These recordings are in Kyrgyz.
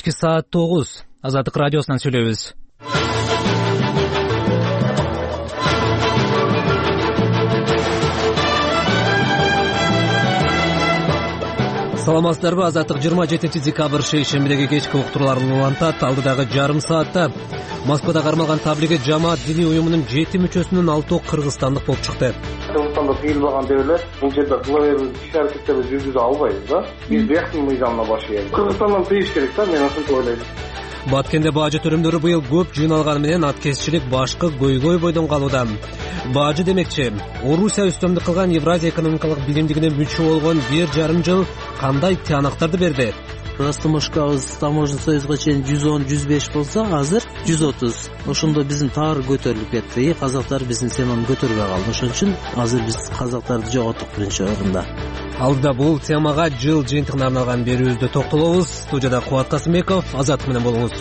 Кечки саат 9. Азаттык радиосунан сүйлөйбүз. Саламатсыздарбы? Азаттык 27 декабрь шейшембидеги кечки уктурууларын улантат. Алдыдагы жарым саатта Москвада кармалган таблиги жамаат диний уюмунун 7 мүчөсүнүн 6 кыргызстандык болуп чыкты. Кыргызстанда тыйылбаган дегеле, бул жерде кыла берүүчү иш-аракеттерди жүргүзө албайбыз да. Биз бияктын мыйзамына башыйбыз. Кыргызстандан тыйыш керек да, мен ошентип ойлойм. Баткенде бажы төрөмдөрү быйыл көп жыйналганы менен аткезчилик башкы көйгөй бойдон калууда. Бажы демекчи, Орусия үстөмдүк кылган Евразия экономикалык биримдигине мүчө болгон 1,5 жыл кандай тыянактарды берди? Растамашкабыз таможня союзга чейин 110-105 болсо, азыр 130. Ошондо биздин товар көтөрүлүп кетти. Казактар биздин теманы көтөрбөй калды. Ошон үчүн азыр биз казактарды жоготтук биринчи орунда. Алдыда бул темага жыл жыйынтыгына арналган берүүбүздө токтолобуз. Студияда Кубат Касымбеков, Азаттык менен болуңуз.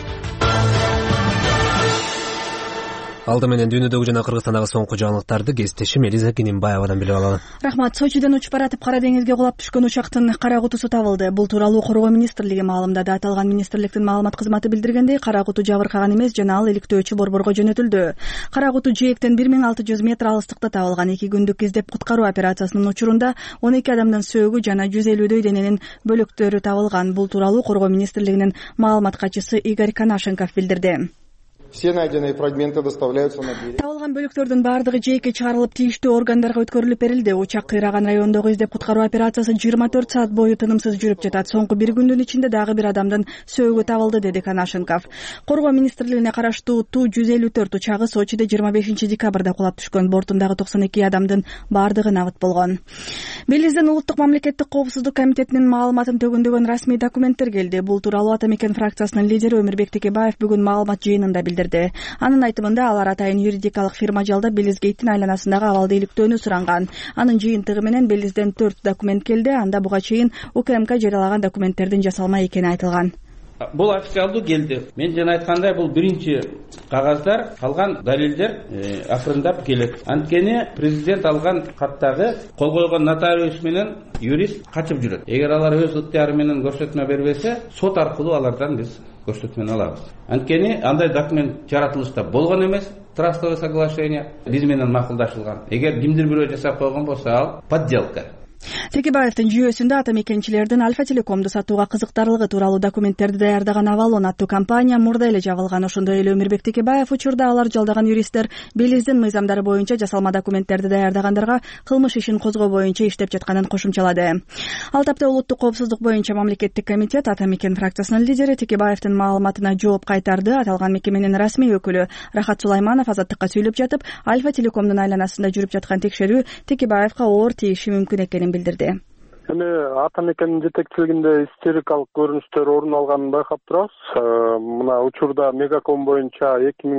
Алды менен дүйнөдөгү жана Кыргызстандагы соңку жаңылыктарды кесиптешим Элиза Кенимбаевадан билип алалы. Рахмат. Сочиден учуп баратып Кара деңизге кулап түшкөн учактын кара кутусу табылды. Бул тууралуу Коргоо министрлиги маалымдады. Аталган министрликтин маалымат кызматы билдиргендей, кара куту жабыркаган эмес жана ал иликтөөчү борборго жөнөтүлдү. Кара куту жээктен 1600 метр алыстыкта табылган. 2 күндүк издеп куткаруу операциясынын учурунда 12 адамдын сөөгү жана 150дөй дененин бөлөктөрү табылган. Бул тууралуу Коргоо министрлигинин маалымат катчысы Игорь Канашенков билдирди. Все найденные фрагменты доставляются на берег. Табылган бөлүктөрдүн баардыгы жээкке чыгарылып, тийиштүү органдарга өткөрүлүп берилди. Учак кыйраган райондогу издеп куткаруу операциясы 24 саат бою тынымсыз жүрүп жатат. Соңку 1 күндүн ичинде дагы бир адамдын сөөгү табылды, деди Канашенков. Коргоо министрлигине караштуу Ту-154 учагы Сочиде 25 декабрда кулап түшкөн. Бортундагы 92 адамдын баардыгы набыт болгон. Белизден улуттук мамлекеттик коопсуздук комитетинин маалыматын төгөндөгөн расмий документтер келди. Бул тууралуу Ата Мекен фракциясынын лидери Өмүрбек Текебаев бүгүн маалымат жыйынында билдирди. Анын айтымында алар атайын юридикалык фирма жалдап Белизгейттин айланасындагы абалды иликтөөнү суранган. Анын жыйынтыгы менен Белизден 4 документ келди. Анда буга чейин УКМК жарыялаган документтердин жасалма экени айтылган. Бул официалдуу келди. Мен жана айткандай, бул биринчи кагаздар, калган далилдер акырындап келет. Анткени президент алган каттагы кол койгон нотариус менен юрист качып жүрөт. Эгер алар өз ыктыяры менен көрсөтмө бербесе, сот аркылуу алардан биз көрсөтмөнү алабыз. Анткени андай документ жаратылышта болгон эмес, трастовое соглашение биз менен макулдашылган. Эгер кимдир бирөө жасап койгон болсо, ал подделка. Текебаевдин жүйөсүндө ата мекенчилердин Альфа Телекомду сатууга кызыктарлыгы тууралуу документтерди даярдаган Авалон аттуу компания мурда эле жабылган. Ошондой эле Өмүрбек Текебаев учурда алар жалдаган юристтер Белиздин мыйзамдары боюнча жасалма документтерди даярдагандарга кылмыш ишин козгоо боюнча иштеп жатканын кошумчалады. Ал тапта улуттук коопсуздук боюнча мамлекеттик комитет Ата Мекен фракциясынын лидери Текебаевдин маалыматына жооп кайтарды. Аталган мекеменин расмий өкүлү Рахат Сулайманов Азаттыкка сүйлөп жатып, Альфа Телекомдун айланасында жүрүп жаткан текшерүү Текебаевга оор тийиши мүмкүн экенин билдирди. Эми Ата Мекенин жетекчилигинде истерикалык көрүнүштөр орун алганын байкап турабыз. Мына учурда Мегаком боюнча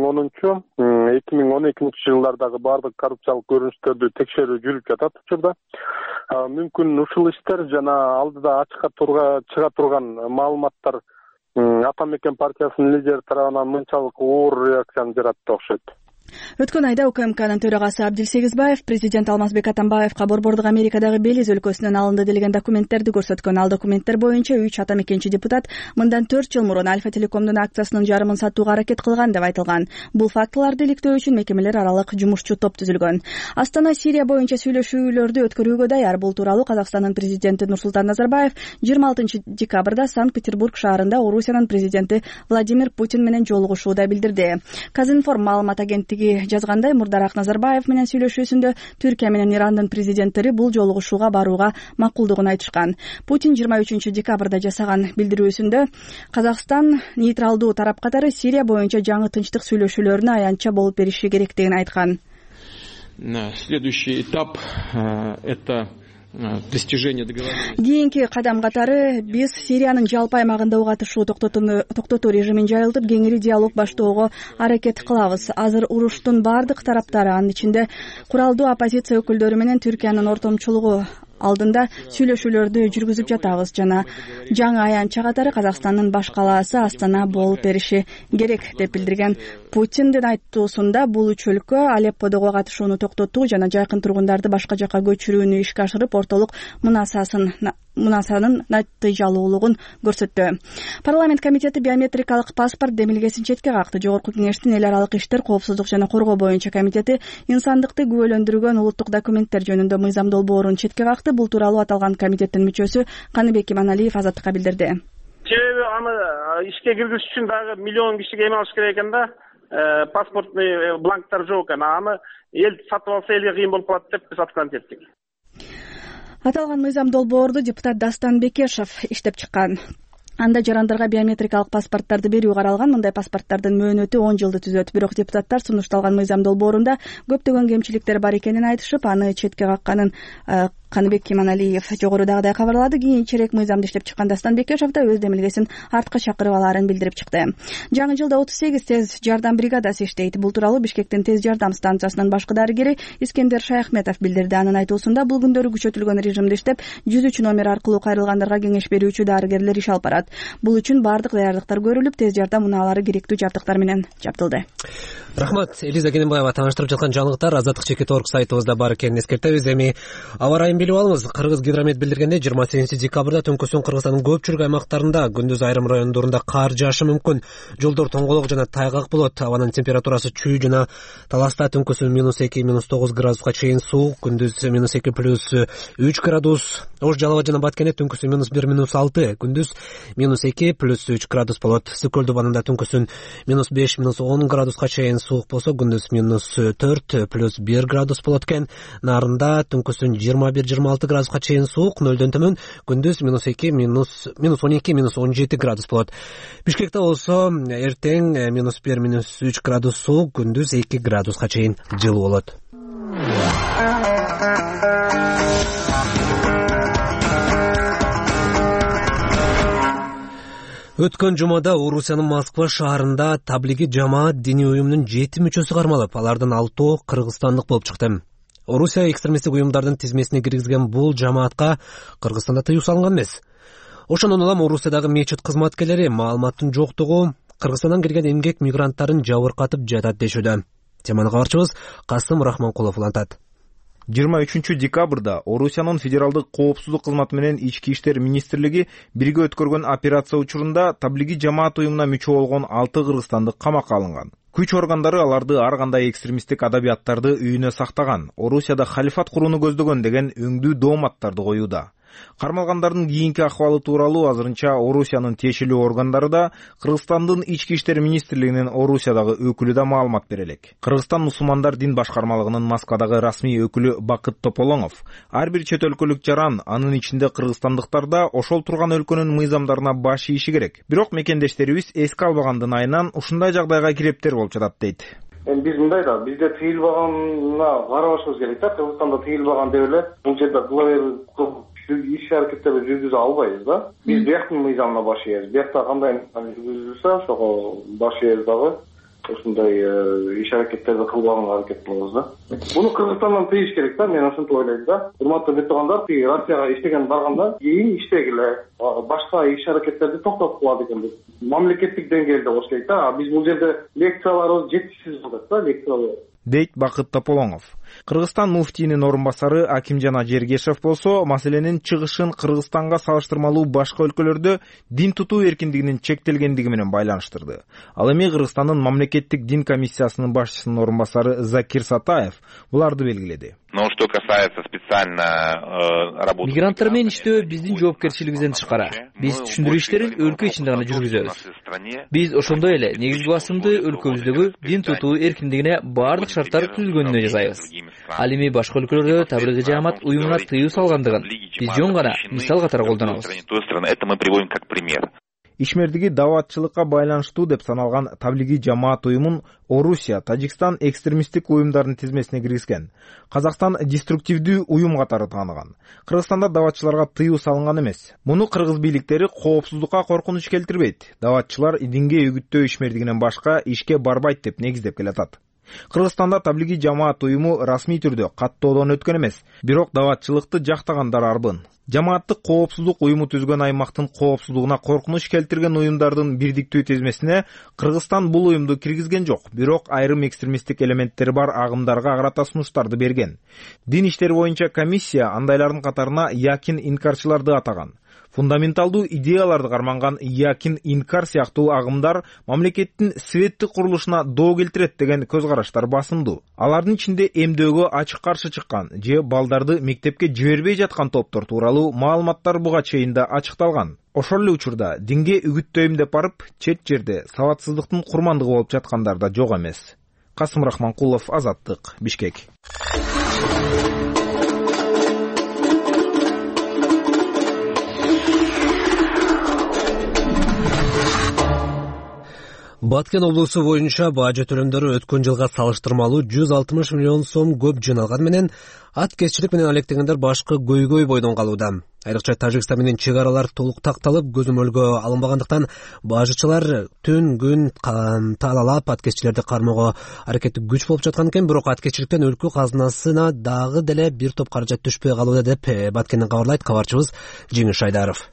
2010-2012 жылдардагы бардык коррупциялык көрүнүштөрдү текшерүү жүрүп жатат учурда. Мүмкүн ушул иштер жана алдыда ачыкка чыга турган маалыматтар Ата Мекен партиясынын лидери тарабынан мынчалык оор реакцияны жаратты окшойт. Өткөн айда УКМКнын төрагасы Абдилсегизбаев президент Алмазбек Атамбаевка борбордук Америкадагы Белиз өлкөсүнөн алынды делген документтерди көрсөткөн. Ал документтер боюнча 3 ата мекенчи депутат мындан 4 жыл мурун Альфа Телекомдун акциясынын жарымын сатууга аракет кылган деп айтылган. Бул фактыларды иликтөө үчүн мекемелер аралык жумушчу топ түзүлгөн. Астана Сирия боюнча сүйлөшүүлөрдү өткөрүүгө даяр. Бул тууралуу Казакстандын президенти Нурсултан Назарбаев 26 декабрда Санкт-Петербург шаарында Орусиянын президенти Владимир Путин менен жолугушууда билдирди. Казинформ маалымат агенттиги жазгандай, мурдараак Назарбаев менен сүйлөшүүсүндө Түркия менен Ирандын президенттери бул жолугушууга барууга макулдугун айтышкан. Путин 23 декабрда жасаган билдирүүсүндө Казакстан нейтралдуу тарап катары Сирия боюнча жаңы тынчтык сүйлөшүүлөрүнө аянтча болуп бериши керектигин айткан. Следующий этап это достижение договоренности. Кийинки кадам катары биз Сириянын жалпы аймагында ок атышуу токтотуу режимин жайылтып, кеңири диалог баштоого аракет кылабыз. Азыр уруштун бардык тараптары, анын ичинде куралдуу оппозиция өкүлдөрү менен Түркиянын ортомчулугу алдында сүйлөшүүлөрдү жүргүзүп жатабыз жана жаңы аянтча катары Казакстандын баш калаасы Астана болуп бериши керек деп билдирген Путиндин айтуусунда бул үч өлкө Алепподогу катышууну токтотуу жана жайкын тургундарды башка жакка көчүрүүнү ишке ашырып, ортолук мунасасын мунасанын натыйжалуулугун көрсөттү. Парламент комитети биометрикалык паспорт демилгесин четке какты. Жогорку кеңештин эл аралык иштер, коопсуздук жана коргоо боюнча комитети инсандыкты күбөлөндүргөн улуттук документтер жөнүндө мыйзам долбоорун четке какты. Бул тууралуу аталган комитеттин мүчөсү Каныбек Иманалиев Азаттыкка билдирди. Себеби аны ишке киргизиш үчүн дагы миллион кишиге эме алыш керек экен да. Паспортный бланктар жок экен. Аны эл сатып алса элге кыйын болуп калат деп биз аткан теттик. Аталган мыйзам долбоорду депутат Дастан Бекешев иштеп чыккан. Анда жарандарга биометрикалык паспорттарды берүү каралган. Мындай паспорттардын мөөнөтү 10 жылды түзөт. Бирок депутаттар сунушталган мыйзам долбоорунда көптөгөн кемчиликтер бар экенин айтышып, аны четке какканын Каныбек Иманалиев жогорудагыдай кабарлады. Кийинчерээк мыйзамды иштеп чыккан Дастан Бекешев да өз демилгесин артка чакырып алаарын билдирип чыкты. Жаңы жылда 38 тез жардам бригадасы иштейт. Бул тууралуу Бишкектин тез жардам станциясынын башкы дарыгери Искендер Шаяхметов билдирди. Анын айтуусунда бул күндөрү күчөтүлгөн режимде иштеп, 103 номер аркылуу кайрылгандарга кеңеш берүүчү дарыгерлер иш алып барат. Бул үчүн баардык даярдыктар көрүлүп, тез жардам унаалары керектүү жабдыктар менен жабдылды. Рахмат. Элиза Кененбаева тааныштырып жаткан жаңылыктар Азаттык.org сайтыбызда бар экенин эскертебиз. Эми аба райын билип алыңыз. Кыргыз гидромет билдиргендей 28 декабрда түнкүсүн Кыргызстандын көпчүлүк аймактарында күндүз айрым райондорунда кар жаашы мүмкүн. Жолдор тоңголок жана тайгак болот. Абанын температурасы чүй жана Таласта түнкүсүн -2, -9 градуска чейин суук, күндүз -2 +3 градус. Ош Жалала жана Баткенде түнкүсүн -1, -6, күндүз -2 +3 градус болот. Сүкөлдү банында түнкүсүн -5, -10 градуска чейин суук болсо, күндүз -4 +1 градус болот экен. Нарында түнкүсүн 21-26 градуска чейин суук, нөлдөн төмөн, күндүз -2, -12, -17 градус болот. Бишкекте болсо эртең -1, -3 градус суук, күндүз 2 градуска чейин жылуу болот. Өткөн жумада Орусиянын Москва шаарында таблиги жамаат диний уюмунун 7 мүчөсү кармалып, алардын 6 кыргызстандык болуп чыкты. Орусия экстремисттик уюмдардын тизмесине киргизген бул жамаатка Кыргызстанда тыюу салынган эмес. Ошондон улам Орусиядагы мечит кызматкерлери маалыматтын жоктугу Кыргызстандан келген эмгек мигранттарын жабыркатып жатат дешүүдө. Теманы кабарчыбыз Касым Рахманкулов улантат. 23 декабрда Орусиянын федералдык коопсуздук кызматы менен Ички иштер министрлиги бирге өткөргөн операция учурунда таблиги жамаат уюмуна мүчө болгон 6 кыргызстандык камакка алынган. Күч органдары аларды ар кандай экстремисттик адабияттарды үйүнө сактаган, Орусияда халифат курууну көздөгөн деген өңдүү дооматтарды коюуда. Кармалгандардын кийинки акыбалы тууралуу азырынча Орусиянын тиешелүү органдары да, Кыргызстандын Ички иштер министрлигинин Орусиядагы өкүлү да маалымат бере элек. Кыргызстан мусулмандар дин башкармалыгынын Москвадагы расмий өкүлү Бакыт Тополоңов ар бир чет өлкөлүк жаран, анын ичинде кыргызстандыктар да ошол турган өлкөнүн мыйзамдарына баш ийиши керек. Бирок мекендештерибиз эске албагандын айынан ушундай жагдайга кирептер болуп жатат дейт. Биз мындай да, бизде тыйылбаганына карабашыбыз керек да. Кыргызстанда тыйылбаган деп эле бул жерде кыла иш-аракеттерди жүргүзө албайбыз да. Биз бияктын мыйзамына баш ийебиз. Биякта кандай жүргүзүлсө, ошого баш ийебиз дагы. Ушундай иш-аракеттерди кылбаганга аракет кылабыз да. Буну Кыргызстандан тыйыш керек да, мен ошентип ойлойм да. Урматтуу мектептандар, Россияга иштеген барганда кийин иштегиле, башка иш-аракеттерди токтотуп калат экенбиз. Мамлекеттик деңгээлде болуш керек да. Биз бул жерде лекцияларыбыз жетишсиз болот да, лекциялар. Дейт Бакыт Тополоңов. Кыргызстан муфтийинин орун басары Акимжан Ажергешев болсо, маселенин чыгышын Кыргызстанга салыштырмалуу башка өлкөлөрдө дин тутуу эркиндигинин чектелгендиги менен байланыштырды. Ал эми Кыргызстандын мамлекеттик дин комиссиясынын башчысынын орун басары Закир Сатаев буларды белгиледи. Но что касается специально работы мигранттар менен иштөө биздин жоопкерчилигибизден тышкары. Биз түшүндүрүү иштерин өлкө ичинде гана жүргүзөбүз. Биз ошондой эле негизги басымды өлкөбүздөгү дин тутуу эркиндигине баардык шарттар түзүлгөнүнө жасайбыз. Ал эми башка өлкөлөрдө таблиги жамаат уюмуна тыюу салгандыгын биз жөн гана мисал катары колдонобуз. Это мы приводим как пример. Ишмердиги даватчылыкка байланыштуу деп саналган таблиги жамаат уюмун Орусия, Тажикстан экстремисттик уюмдардын тизмесине киргизген. Казакстан деструктивдүү уюм катары тааныган. Кыргызстанда даватчыларга тыюу салынган эмес. Муну кыргыз бийликтери коопсуздукка коркунуч келтирбейт. Даватчылар динге үгүттөө ишмердигинен башка ишке барбайт деп негиздеп келатат. Кыргызстанда таблиги жамаат уюму расмий түрдө каттоодон өткөн эмес, бирок даватчылыкты жактагандар арбын. Жамааттык коопсуздук уюму түзгөн аймактын коопсуздугуна коркунуч келтирген уюмдардын бирдиктүү тизмесине Кыргызстан бул уюмду киргизген жок, бирок айрым экстремисттик элементтери бар агымдарга карата сунуштарды берген. Дин иштери боюнча комиссия андайлардын катарына якин инкарчыларды атаган. Фундаменталдуу идеяларды карманган якин инкар сыяктуу агымдар мамлекеттин светтик курулушуна доо келтирет деген көз караштар басымдуу. Алардын ичинде эмдөөгө ачык каршы чыккан же балдарды мектепке жибербей жаткан топтор тууралуу маалыматтар буга чейин да ачыкталган. Ошол эле учурда динге үгүттөйм деп барып, чет жерде сабатсыздыктын курмандыгы болуп жаткандар да жок эмес. Касым Рахманкулов, Азаттык, Бишкек. Баткен облусу боюнча бажы төлөмдөрү өткөн жылга салыштырмалуу 160 миллион сом көп жыналган менен ат кесчилик менен алектегендер башкы көйгөй бойдон калууда. Айрыкча Тажикстан менен чек аралар толук такталып, көзөмөлгө алынбагандыктан бажычылар түн күн талалап ат кесчилерди кармоого аракети күч болуп жаткан экен, бирок ат кесчиликтен өлкө казынасына дагы деле бир топ каражат түшпөй калууда деп Баткенден кабарлайт кабарчыбыз Жеңиш Айдаров.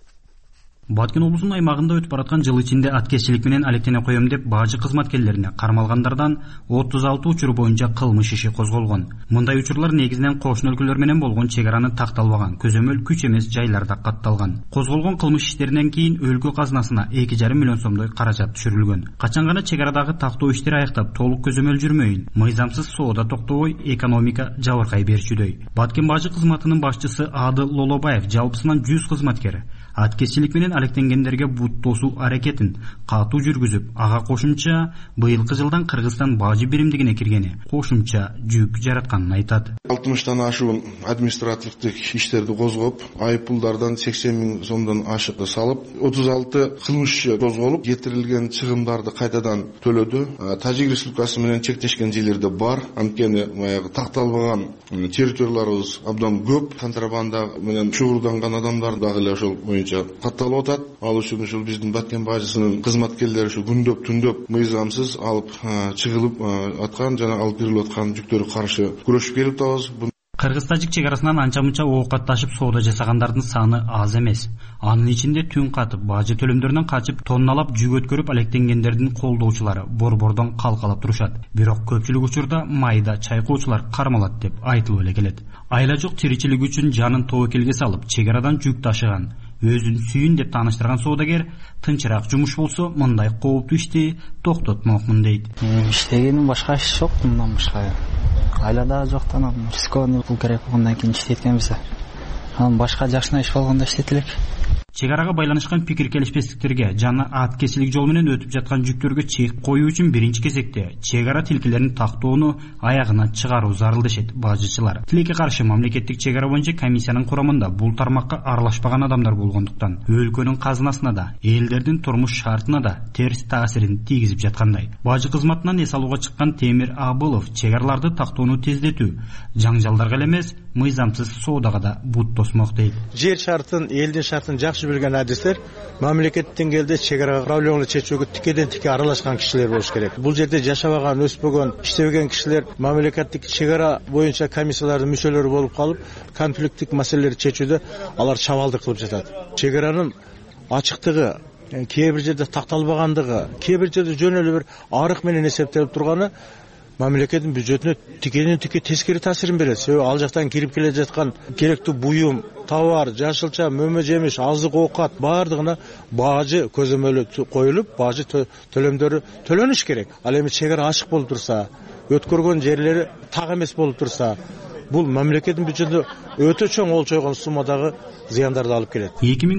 Баткен облусунун аймагында өтүп бараткан жыл ичинде аткезчилик менен алектене коем деп бажы кызматкерлерине кармалгандардан 36 учур боюнча кылмыш иши козголгон. Мындай учурлар негизинен кошуна өлкөлөр менен болгон чек араны такталбаган, көзөмөл күч эмес жайларда катталган. Козголгон кылмыш иштеринен кийин өлкө казынасына 2,5 миллион сомдой каражат түшүрүлгөн. Качан гана чек арадагы тактоо иштери аяктап, толук көзөмөл жүрмөйүн, мыйзамсыз соода токтобой, экономика жабыркай берчүдөй. Баткен бажы кызматынын башчысы Ады Лолобаев жалпысынан 100 кызматкер аткезчилик менен алектенгендерге бут тосуу аракетин катуу жүргүзүп, ага кошумча быйылкы жылдан Кыргызстан бажы биримдигине киргени кошумча жүк жаратканын айтат. 60тан ашуун административдик иштерди козгоп, айыппулдардан 80 миң сомдон ашык салып, 36 кылмыш козголуп, кетирилген чыгымдарды кайтадан төлөдү. Тажик Республикасы менен чектешкен жерлерде бар, анткени такталбаган территорияларыбыз абдан көп, контрабанда менен чогулданган адамдар дагы эле ошол катталып атат. Ал үчүн ушул биздин Баткен бажысынын кызматкерлери ушу күндөп түндөп мыйзамсыз алып чыгылып аткан жана алып берилип аткан жүктөргө каршы күрөшүп келип атабыз. Кыргыз-Тажик чек арасынан анча-мунча оокатташып соода жасагандардын саны аз эмес. Анын ичинде түн катып, бажы төлөмдөрүнөн качып, тонналап жүк өткөрүп алектенгендердин колдоочулары борбордон калкалап турушат. Бирок көпчүлүк учурда майда чайкоочулар кармалат деп айтылып эле келет. Айла жок тиричилик үчүн жанын тобокелге салып, чек арадан жүк ташыган, өзүн сүйүн деп тааныштырган соодагер тынчыраак жумуш болсо мындай кооптуу ишти токтотмокмун дейт. Иштегеним башка иш жок, мындан башка. Айлада жоктан рискованный пул керек болгондон кийин иштеткенбиз. Анан башка жакшына иш болгондо иштетилек. Чек арага байланышкан пикир келишпестиктерге жана аткезчилик жол менен өтүп жаткан жүктөргө чек коюу үчүн биринчи кезекте чек ара тилкелерин тактоону аягына чыгаруу зарыл дешет бажычылар. Тилекке каршы мамлекеттик чек ара боюнча комиссиянын курамында бул тармакка аралашпаган адамдар болгондуктан өлкөнүн казынасына да, элдердин турмуш шартына да терс таасирин тийгизип жаткандай. Бажы кызматынан эс алууга чыккан Темир Абылов чек араларды тактоону тездетүү, жаңжалдарга эле эмес, мыйзамсыз соодага да бут тосмок дейт. Жер шартын, элдин шартын жакшы билген адистер мамлекеттик деңгээлде чек ара проблеманы чечүүгө тикеден тике аралашкан кишилер болуш керек. Бул жерде жашабаган, өспөгөн, иштебеген кишилер мамлекеттик чек ара боюнча комиссиялардын мүчөлөрү болуп калып, конфликттик маселелерди чечүүдө алар чабалдык кылып жатат. Чек аранын ачыктыгы, кээ бир жерде такталбагандыгы, кээ бир жерде жөн эле бир арык менен эсептелип турганы мамлекеттин бюджетине тикеден тике тескери таасирин берет. Себеби ал жактан кирип келе жаткан керектүү буюм, товар, жашылча, мөмө жемиш, азык оокат баардыгына бажы көзөмөлү коюлуп, бажы төлөмдөрү төлөнүш керек. Ал эми чек ара ачык болуп турса, өткөргөн жерлери так эмес болуп турса, бул мамлекеттин бюджетине өтө чоң олчойгон суммадагы зыяндарды алып келет.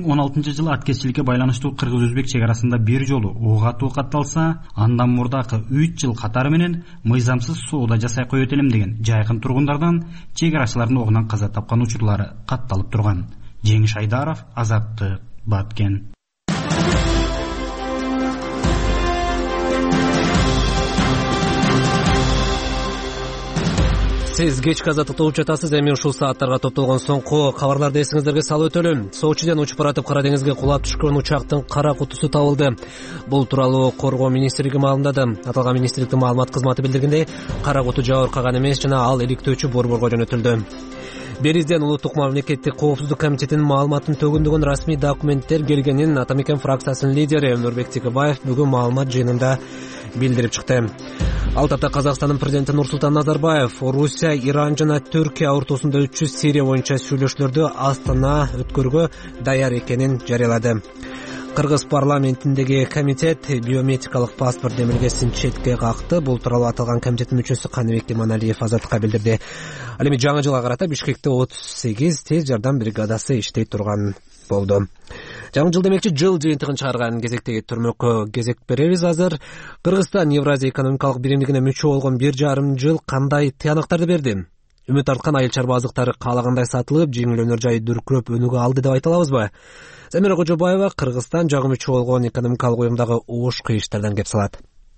2016 жылы аткезчиликке байланыштуу кыргыз-өзбек чек арасында бир жолу ок атуу катталса, андан мурдакы 3 жыл катары менен мыйзамсыз соода жасай коет элем деген жайкын тургундардан чек арачылардын огунан каза тапкан учурлары катталып турган. Жеңиш Айдаров, Азаттык, Баткен. Сиз кечки азаттыкты угуп жатасыз. Эми ушул сааттарга топтолгон соңку кабарларды эсиңиздерге салып өтөлүм. Сочиден учуп баратып Кара деңизге кулап түшкөн учактын кара кутусу табылды. Бул тууралуу Коргоо министрлиги маалымдады. Аталган министрликтин маалымат кызматы билдиргендей, кара куту жабыркаган эмес жана ал иликтөөчү борборго жөнөтүлдү. Биризден улуттук мамлекеттик коопсуздук комитетинин маалыматын төгүндөгөн расмий документтер келгенин Атамекен фракциясынын лидери Өмүрбек Текебаев бүгүн маалымат жыйынында билдирип чыкты. Ал тапта Казакстандын президенти Нурсултан Назарбаев Орусия, Иран жана Түркия ортосунда 300 Сирия боюнча сүйлөшүүлөрдү Астана өткөргө даяр экенин жарыялады. Кыргыз парламентиндеги комитет биометрикалык паспорт демилгесин четке какты. Бул тууралуу аталган комитеттин мүчөсү Каныбек Иманалиев Азаттыкка билдирди. Ал эми жаңы жылга карата Бишкекте 38 тез жардам бригадасы иштей турган болду. Жаңы жыл демекчи жыл жыйынтыгын чыгарган кезектеги түрмөккө кезек беребиз. Азыр Кыргызстан Евразия экономикалык биримдигине мүчө болгон 1,5 жыл кандай тыянактарды берди? Үмүт арткан айыл чарба азыктары каалагандай сатылып, жеңил өнөр жайы дүркүрөп өнүгө алды деп айта алабызбы? Замира Кожобаева Кыргызстан жагы мүчө болгон экономикалык уюмдагы оош кыйыштардан кеп салат.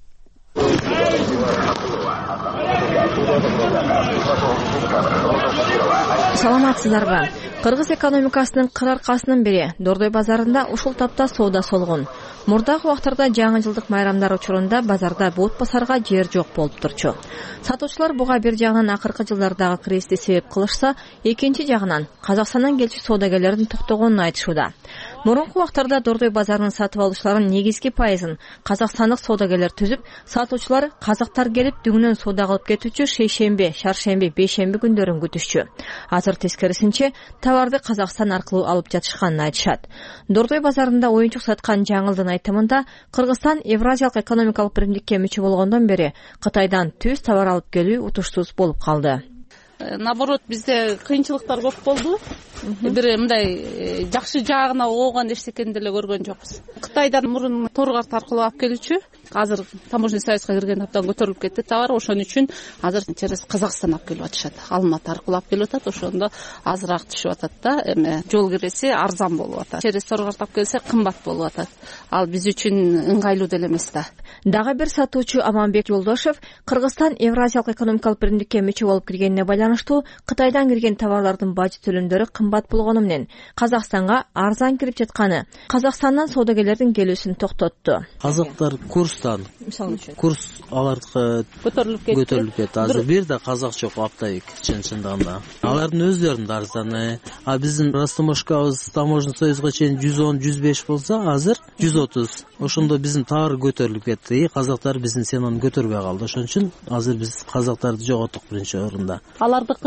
Саламатсыздарбы? Кыргыз экономикасынын кыр аркасынын бири Дордой базарында ушул тапта соода солгон. Мурдагы убактарда жаңы жылдык майрамдар учурунда базарда бут басарга жер жок болуп турчу. Сатуучулар буга бир жагынан акыркы жылдардагы кризисти себеп кылышса, экинчи жагынан Казакстандан келчү соодагерлердин токтогонун айтышууда. Мурунку убактарда Дордой базарынын сатып алуучуларынын негизги пайызын казакстандык соодагерлер түзүп, сатуучулар казактар келип дүңүнөн соода кылып кетүүчү шейшемби, шаршемби, бейшемби күндөрүн күтүшчү. Азыр тескерисинче товарды Казакстан аркылуу алып жатышканын айтышат. Дордой базарында оюнчук саткан жаңылдын айтымында Кыргызстан Евразиялык экономикалык биримдикке мүчө болгондон бери Кытайдан түз товар алып келүү утуштуз болуп калды. Наоборот, бизде кыйынчылыктар көп болду. Бир мындай жакшы жагына оогон эчтекени деле көргөн жокпуз. Кытайдан мурун торгарт аркылуу алып келүүчү, азыр таможенный союзга кирген абдан көтөрүлүп кетти товар. Ошон үчүн азыр через Казакстан алып келип атышат. Алматы аркылуу алып келип атат, ошондо азыраак түшүп атат да. Эми жол киреси арзан болуп атат. Через торгарт алып келсе кымбат болуп атат. Ал биз үчүн ыңгайлуу деле эмес да. Дагы бир сатуучу Аманбек Жолдошев Кыргызстан Евразиялык экономикалык биримдикке мүчө болуп киргенине байланыштуу Кытайдан кирген товарлардын бажы төлөмдөрү кымбат болгону менен Казакстанга арзан кирип жатканы Казакстандан соодагерлердин келүүсүн токтотту. Казактар курстан, мисалы үчүн курс алардыкы көтөрүлүп кетти. Азыр бир да казак жок аптайык чындыгында. Алардын өздөрүнүн арзаны, а биздин растаможкабыз таможенный союзга чейин 110-105 болсо, азыр 130. Ошондо биздин товар көтөрүлүп кетти. Казактар биздин ценаны көтөрбөй калды. Ошон үчүн азыр биз казактарды жоготтук биринчи орунда. Алардыкы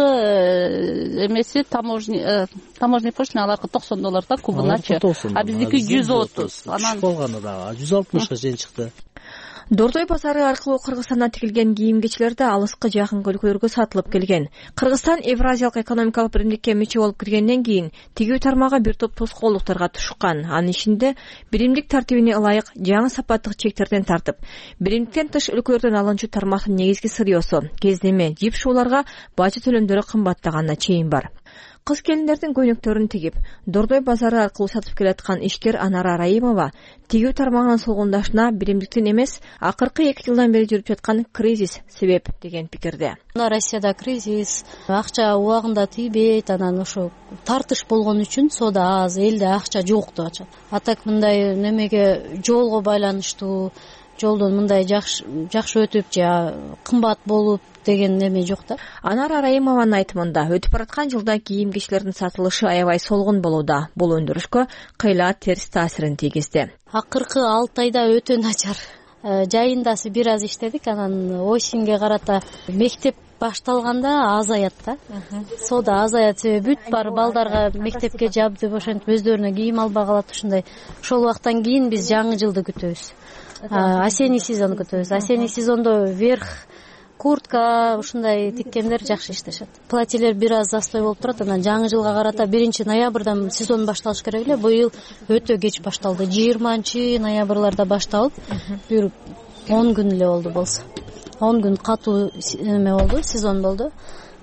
эмеси таможенный пошлина аларкы $90 да кубуначы. А биздики 130. Анан болгону дагы 160га чейин чыкты. Дордой базары аркылуу Кыргызстандан тигилген кийим-кечилер да алыскы жакын өлкөлөргө сатылып келген. Кыргызстан Евразиялык экономикалык биримдикке мүчө болуп киргенден кийин тигүү тармагы бир топ тоскоолдуктарга тушкан. Анын ичинде биримдик тартибине ылайык жаңы сапаттык чектерден тартып, биримдиктен тыш өлкөлөрдөн алынчу тармактын негизги сырьёсу, кездеме, жип шууларга бажы төлөмдөрү кымбаттаганына чейин бар. Кыз келиндердин көйнөктөрүн тигип, Дордой базары аркылуу сатып келаткан ишкер Анара Раимова тигүү тармагынын солгундашына биримдиктин эмес, акыркы 2 жылдан бери жүрүп жаткан кризис себеп деген пикирде. Россияда кризис, акча убагында тийбейт, анан ошо тартыш болгон үчүн соода аз, элде акча жок деп атышат. А так мындай немеге жолго байланыштуу, жолдон мындай жакшы өтүп же кымбат болуп деген неме жок да. Анара Раимованын айтымында өтүп бараткан жылда кийим-кечилердин сатылышы аябай солгун болууда. Бул өндүрүшкө кыйла терс таасирин тийгизди. Акыркы 6 айда өтө начар. Жайындасы бир аз иштедик, анан осенге карата мектеп башталганда азаят да. Соода азаят, себеби бүт бар балдарга мектепке жабдып, ошентип өздөрүнө кийим албай калат ушундай. Ошол убактан кийин биз жаңы жылды күтөбүз. Осенний сезон күтөбүз. Осенний сезондо верх куртка ушундай тиккендер жакшы иштешет. Платьелер бир аз застой болуп турат. Анан жаңы жылга карата 1-ноябрдан сезон башталыш керек эле. Быйыл өтө кеч башталды. 20-ноябрларда башталып, бир 10 күн эле болду болсо. 10 күн катуу эме болду, сезон болду.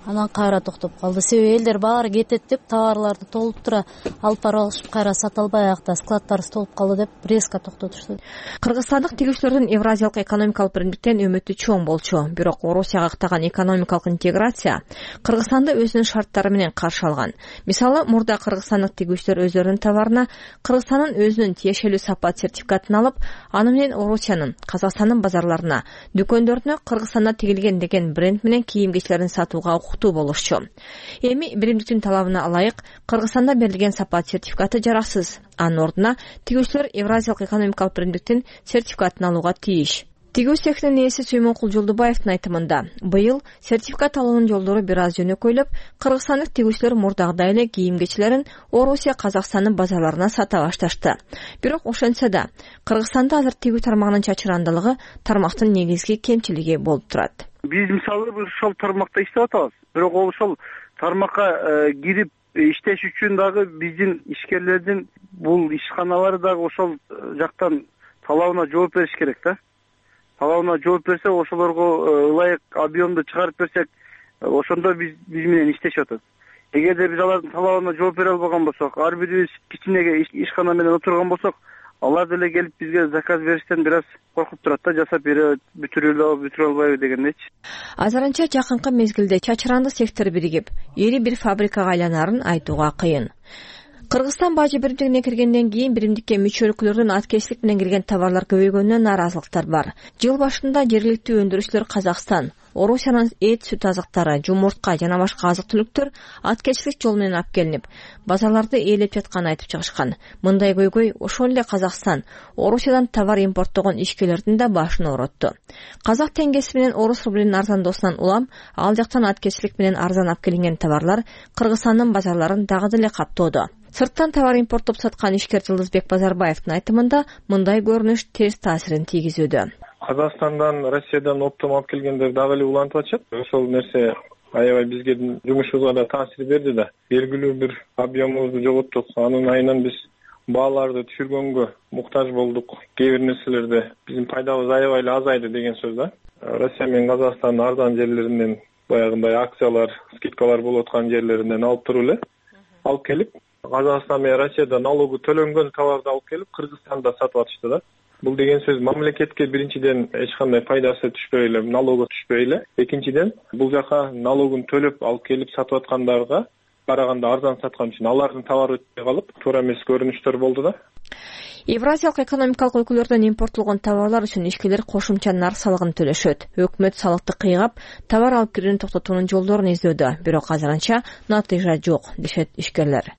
анан кайра токтоп калды. Себеби элдер баары кетет деп товарларды толуп тура алып барып алышып кайра сата албай аякта складтарыбыз толуп калды деп резко токтотушту. Кыргызстандык тигүүчүлөрдүн Евразиялык экономикалык биримдиктен үмүтү чоң болчу. Бирок Орусияга ыктаган экономикалык интеграция Кыргызстанды өзүнүн шарттары менен каршы алган. Мисалы, мурда кыргызстандык тигүүчүлөр өздөрүнүн товарына Кыргызстандын өзүнүн тиешелүү сапат сертификатын алып, аны менен Орусиянын, Казакстандын базарларына, дүкөндөрүнө Кыргызстанда тигилген деген бренд менен кийим-кечейлерин сатууга укуктуу болушчу. Эми биримдиктин талабына ылайык Кыргызстанда берилген сапат сертификаты жараксыз. Анын ордуна тигүүчүлөр Евразиялык экономикалык биримдиктин сертификатын алууга тийиш. Тигүү цехинин ээси Сүймөнкул Жолдубаевдин айтымында, быйыл сертификат алуунун жолдору бир аз жөнөкөйлөп, кыргызстандык тигүүчүлөр мурдагыдай эле кийим-кечелерин Орусия, Казакстандын базарларына сата башташты. Бирок ошентсе да, Кыргызстанда азыр тигүү тармагынын чачырандылыгы тармактын негизги кемчилиги болуп турат. Биз мисалы ошол тармакта иштеп атабыз. Бирок ошол тармакка кирип иштеш үчүн дагы биздин ишкерлердин бул ишканалары дагы ошол жактан талабына жооп бериш керек да. Талабына жооп берсе, ошолорго ылайык объемду чыгарып берсек, ошондо биз менен иштешип атат. Эгерде биз алардын талабына жооп бере албаган болсок, ар бирибиз кичинеге ишкана менен отурган болсок, алар деле келип бизге заказ бериштен бир аз коркуп турат да, жасап бере бүтүрө албайбы дегендейчи. Азырынча жакынкы мезгилде чачыранды сектор биригип, ири бир фабрикага айланарын айтууга кыйын. Кыргызстан бажы биримдигине киргенден кийин биримдикке мүчө өлкөлөрдөн аткечтик менен кирген товарлар көбөйгөнүнө нааразылыктар бар. Жыл башында жергиликтүү өндүрүүчүлөр Казакстан, Орусиянын эт, сүт азыктары, жумуртка жана башка азык-түлүктөр аткечтик жол менен алып келинип, базарларды ээлеп жатканын айтып чыгышкан. Мындай көйгөй ошол эле Казакстан, Орусиядан товар импорттогон ишкерлердин да башын ооротtu. Казак теңгеси менен орус рублинин арзандоосунан улам, ал жактан аткечтик менен арзан алып келинген товарлар Кыргызстандын базарларын дагы деле каптоодо. Сырттан товар импорттоп саткан ишкер Жылдызбек Базарбаевдин айтымында, мындай көрүнүш терс таасирин тийгизүүдө. Казакстандан, Россиядан оптом алып келгендер дагы эле улантып атышат. Ошол нерсе аябай бизге жумушубузга да таасир берди да. Белгилүү бир объемубузду жоготтук. Анын айынан биз бааларды түшүргөнгө муктаж болдук. Кээ бир нерселерде биздин пайдабыз аябай эле азайды деген сөз да. Россия менен Казакстандын арзан жерлеринен баягындай акциялар, скидкалар болуп аткан жерлеринен алып туруп эле алып келип, Казакстан менен Россияда налогу төлөнгөн товарды алып келип Кыргызстанда сатып атышты да. Бул деген сөз мамлекетке биринчиден эч кандай пайдасы түшпөй эле, налогу түшпөй эле. Экинчиден, бул жака налогун төлөп алып келип сатып аткандарга караганда арзан саткан үчүн алардын товары өтпөй калып, туура эмес көрүнүштөр болду да. Евразиялык экономикалык өлкөлөрдөн импорттолгон товарлар үчүн ишкерлер кошумча нар салыгын төлөшөт. Өкмөт салыкты кыйгап, товар алып кирүүнү токтотуунун жолдорун издөдө. Бирок азырынча натыйжа жок, дешет ишкерлер.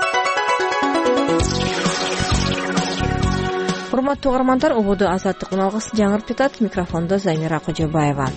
Урматтуу угармандар, ободо азаттык уналгысы жаңырып жатат. Микрофондо Замира Кожобаева.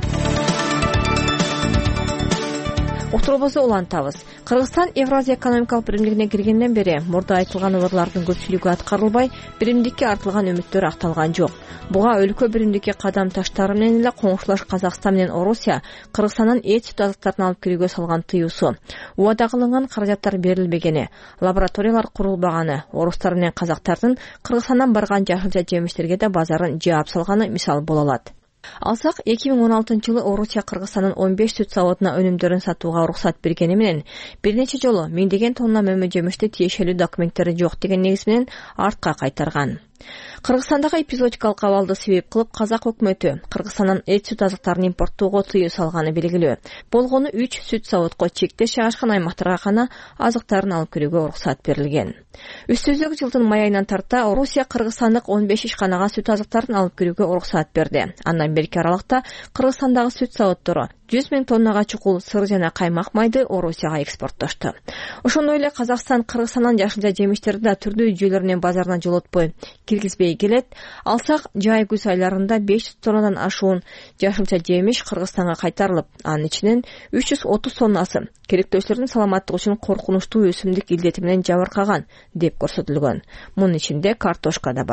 Уктуруубузду улантабыз. Кыргызстан Евразия экономикалык биримдигине киргенден бери мурда айтылган убурлардын көпчүлүгү аткарылбай, биримдикке артылган үмүттөр акталган жок. Буга өлкө биримдикке кадам таштары менен эле коңшулаш Казакстан менен Орусия Кыргызстандан эт, сүт азыктарын алып кирүүгө салган тыюусу, убада кылынган каражаттар берилбегени, лабораториялар курулбаганы, орустар менен казактардын Кыргызстандан барган жашылча жемиштерге да базарын жаап салганы мисал боло алат. Алсак, 2016-жылы Орусия Кыргызстандын 15 сүт заводуна өнүмдөрүн сатууга уруксат бергени менен бир нече жолу миңдеген тонна мөмө жемишти тиешелүү документтери жок деген негиз менен артка кайтарган. Кыргызстандагы эпизодикалык абалды себеп кылып Казак өкмөтү Кыргызстандан эт, сүт азыктарын импорттоого тыюу салганы белгилүү. Болгону 3 сүт заводко чектеш жайгашкан аймактарга гана азыктарын алып кирүүгө уруксат берилген. Үстүздөгү жылдын май айынан тарта Орусия Кыргызстандык 15 ишканага сүт азыктарын алып кирүүгө уруксат берди. Андан берки аралыкта Кыргызстандагы сүт заводдору 100 000 тоннага чукул сыр жана каймак майды Орусияга экспорттошту. Ошондой эле Казакстан Кыргызстандан жашылча жемиштерди да түрдүү жүйөлөрүнөн базарына жолотпой киргизбей келет. Алсак, жай күз айларында 500 тоннадан ашуун жашылча жемиш Кыргызстанга кайтарылып, анын ичинен 330 тоннасы керектөөчүлөрдүн саламаттыгы үчүн коркунучтуу өсүмдүк илдети менен жабыркаган деп көрсөтүлгөн. Мунун ичинде картошка да бар.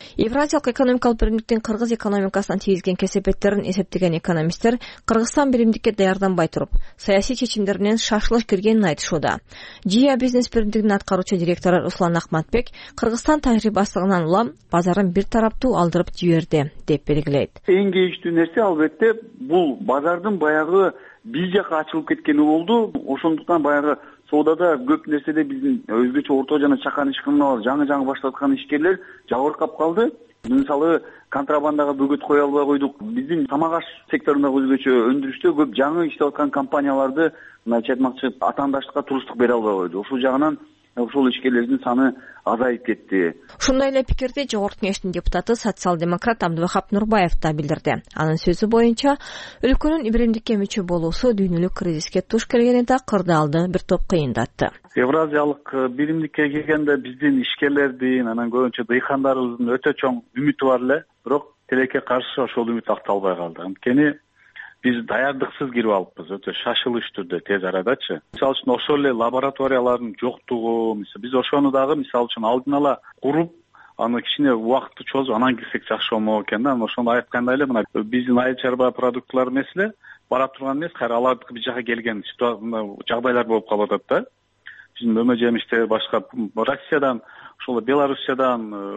Евразиялык экономикалык биримдиктин кыргыз экономикасына тийгизген кесепеттерин эсептеген экономисттер Кыргызстан биримдикке даярданбай туруп, саясий чечимдер менен шашылыш киргенин айтышууда. Жия бизнес биримдигинин аткаруучу директору Руслан Ахматбек Кыргызстан тажрыйбасынан улам базарын бир тараптуу алдырып жиберди деп белгилейт. Эң кейиштүү нерсе албетте бул базардын баягы бир жака ачылып кеткени болду. Ошондуктан баягы соодада көп нерседе биздин өзгөчө орто жана чакан ишканалар жаңы баштап аткан ишкерлер жабыркап калды. Мисалы контрабандага бөгөт кое албай койдук. Биздин тамак аш секторундагы өзгөчө өндүрүштө көп жаңы иштеп аткан компанияларды мындайча айтмакчы атаандаштыкка туруштук бере албай койду. Ушул жагынан ошол ишкерлердин саны азайып кетти. Ушундай эле пикирди Жогорку Кеңештин депутаты социал-демократ Абдывахап Нурбаев да билдирди. Анын сөзү боюнча, өлкөнүн биримдикке мүчө болуусу дүйнөлүк кризиске туш келгени да кырдаалды бир топ кыйындатты. Евразиялык биримдикке келгенде биздин ишкерлердин, анан көбүнчө дыйкандарыбыздын өтө чоң үмүтү бар эле, бирок тилекке каршы ошол үмүт акталбай калды. Анткени биз даярдыксыз кирип алыппыз, өтө шашылыш түрдө тез арадачы. Мисалы үчүн ошол эле лабораториялардын жоктугу, биз ошону дагы мисалы үчүн алдын ала куруп, аны кичине убакытты чозуп анан кирсек жакшы болмок экен да. Ошондо айткандай эле мына биздин айыл чарба продуктлары эмес эле, бара турган эмес, кайра алардыкы бир жака келген жагдайлар болуп калып атат да. Биздин өмө жемиштер башка Россиядан, ошол Белоруссиядан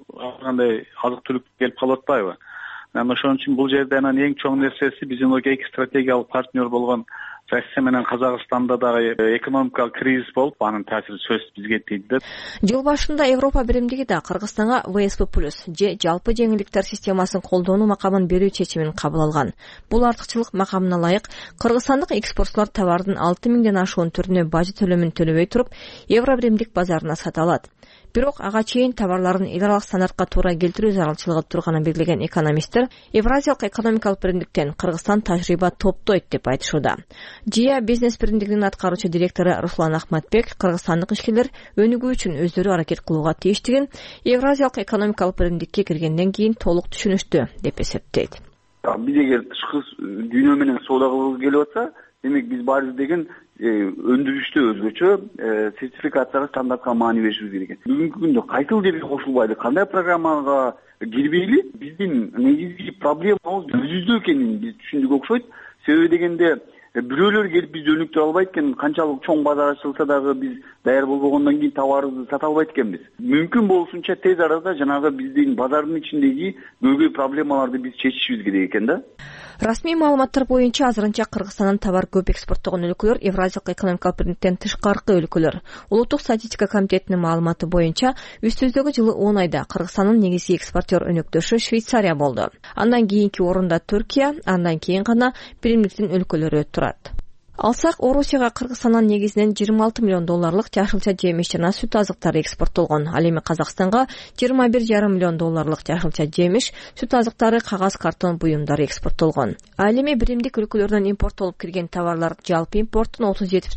кандай азык-түлүк келип калып атпайбы? Ошон үчүн бул жерде анан эң чоң нерсеси биздин эки стратегиялык партнер болгон Россия менен Казакстанда дагы экономикалык кризис болуп, анын таасири сөзсүз бизге тийди да. Жыл башында Европа биримдиги да Кыргызстанга ВСП+ же жалпы жеңилдиктер системасын колдонуу макамын берүү чечимин кабыл алган. Бул артыкчылык макамына ылайык кыргызстандык экспортчулар товардын 6000ден ашуун түрүнө бажы төлөмүн төлөбөй туруп, Евро биримдик базарына сата алат. Бирок ага чейин товарларын эл аралык стандартка туура келтирүү зарылчылыгы турганын белгилеген экономисттер Евразиялык экономикалык биримдиктен Кыргызстан тажрыйба топтойт деп айтышууда. ЖИА бизнес биримдигинин аткаруучу директору Руслан Ахматбек кыргызстандык ишкерлер өнүгүү үчүн өздөрү аракет кылууга тийиштигин Евразиялык экономикалык биримдикке киргенден кийин толук түшүнүштү деп эсептейт. Биз эгер тышкы дүйнө менен соода кылгыбыз келип атса, демек биз баарыбыз деген өндүрүштө өзгөчө сертификацияга стандартка маани беришибиз керек экен. Бүгүнкү күндө кайтыл жерге кошулбайды, кандай программага кирбейли, биздин негизги проблемабыз өзүбүздө экенин биз түшүндүк окшойт. Себеби дегенде бирөөлөр келип бизди өнүктүрө албайт экен, канчалык чоң базар ачылса дагы биз даяр болбогондон кийин товарыбызды сата албайт экенбиз. Мүмкүн болушунча тез арада жанагы биздин базардын ичиндеги көйгөй проблемаларды биз чечишибиз керек экен да. Расмий маалыматтар боюнча азырынча Кыргызстандан товар көп экспорттогон өлкөлөр Евразиялык экономикалык биримдиктен тышкаркы өлкөлөр. Улуттук статистика комитетинин маалыматы боюнча үстүбүздөгү жылы 10 айда Кыргызстандын негизги экспортер өнөктөшү Швейцария болду. Андан кийинки орунда Түркия, андан кийин гана биримдиктин өлкөлөрү турат. Алсак, Орусияга Кыргызстандан негизинен $26 миллион жашылча жемиш жана сүт азыктары экспорттолгон. Ал эми Казакстанга $21,5 миллион жашылча жемиш, сүт азыктары, кагаз, картон буюмдары экспорттолгон. Ал эми биримдик өлкөлөрдөн импорттолуп кирген товарлар жалпы импорттун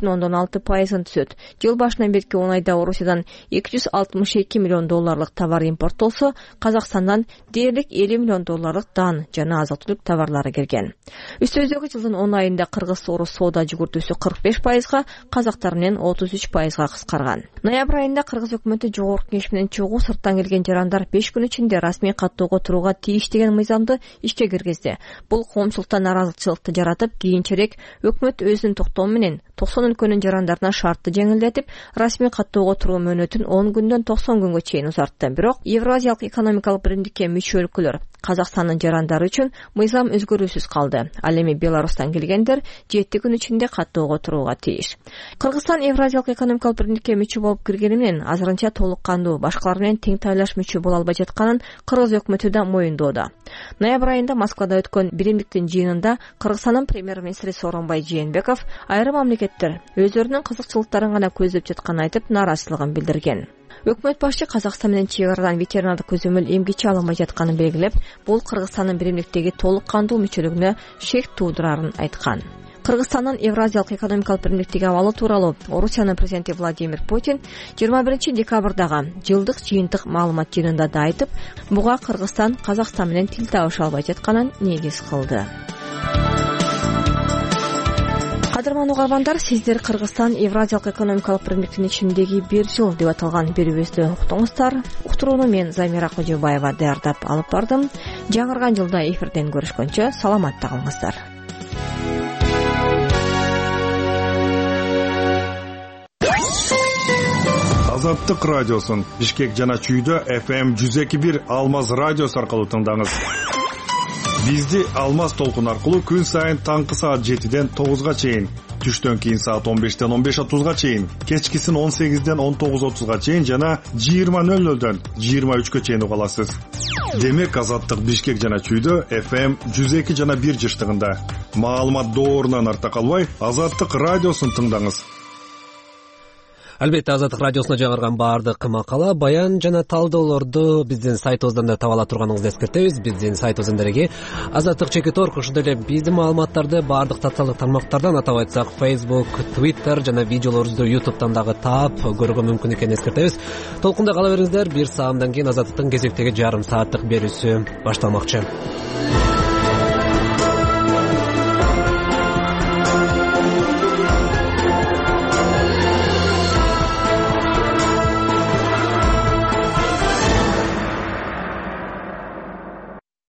37,6%-ын түзөт. Жыл башынан берки 10 айда Орусиядан $262 миллион товар импорттолсо, Казакстандан дээрлик $50 миллион дан жана азык-түлүк товарлары келген. Үстүбүздөгү жылдын 10 айында Кыргыз-Орус соода жүгүртүүсү 45%, казактар менен 33%га кыскарган. Ноябрь айында Кыргыз өкмөтү Жогорку Кеңеш менен чогуу сырттан келген жарандар 5 күн ичинде расмий каттоого турууга тийиш деген мыйзамды ишке киргизди. Бул коомчулукта наразычылыкты жаратып, кийинчерээк өкмөт өзүнүн токтому менен 90 өлкөнүн жарандарына шартты жеңилдетип, расмий каттоого туруу мөөнөтүн 10 күндөн 90 күнгө чейин узартты. Бирок Евразиялык экономикалык биримдикке мүчө өлкөлөр Казакстандын жарандары үчүн мыйзам өзгөрүүсүз калды. Ал эми Беларустан келгендер 7 күн ичинде каттоого турууга тийиш. Кыргызстан Евразиялык экономикалык биримдикке мүчө болуп киргени менен азырынча толук кандуу башкалар менен тең тайлаш мүчө боло албай жатканын Кыргыз өкмөтү да моюндоодо. Ноябрь айында Москвада өткөн биримдиктин жыйынында Кыргызстандын премьер-министри Сооронбай Жээнбеков айрым мамлекеттер өздөрүнүн кызыкчылыктарын гана көздөп жатканын айтып, нааразычылыгын билдирген. Өкмөт башчы Казакстан менен чек арадан ветеринардык көзөмөл эмгиче ала албай жатканын белгилеп, бул Кыргызстандын биримдиктеги толук кандуу мүчөлүгүнө шек туудурарын айткан. Кыргызстандын Евразиялык экономикалык биримдиктеги абалы тууралуу Орусиянын президенти Владимир Путин 21 декабрдагы жылдык жыйынтык маалымат жыйынында да айтып, буга Кыргызстан Казакстан менен тил табыша албай жатканын негиз кылды. кадырман угармандар, сиздер Кыргызстан Евразиялык экономикалык биримдиктин ичиндеги 1 жыл деп аталган берүүбүздү уктуңуздар. Уктурууну мен Замира Кожобаева даярдап алып бардым. Жаңырган жылда эфирден көрүшкөнчө саламатта калыңыздар. Азаттык радиосун Бишкек жана Чүйдө FM 102.1 Алмаз радиосу аркылуу тыңдаңыз. Бизди Алмаз толкун аркылуу күн сайын таңкы саат 7ден 9га чейин, түштөн кийин саат 15ден 15:30га чейин, кечкисин 18ден 19:30га чейин жана 20:00дөн 23гө чейин уга аласыз. Демек Азаттык Бишкек жана Чүйдө FM 102 жана 1 жыштыгында. Маалымат доорунан арта калбай, Азаттык радиосун тыңдаңыз. Албетте Азаттык радиосуна жаңырган баардык макала, баян жана талдоолорду биздин сайтыбыздан да таба ала турганыңызды эскертебиз. Биздин сайтыбыздын дереги azattik.org. Ошондой эле биздин маалыматтарды баардык социалдык тармактардан, атап айтсак Facebook, Twitter жана видеолорубузду YouTube'дан дагы таап көрүүгө мүмкүн экенин эскертебиз. Толкунда кала бериңиздер. 1 саамдан кийин Азаттыктын кезектеги жарым сааттык берүүсү башталмакчы.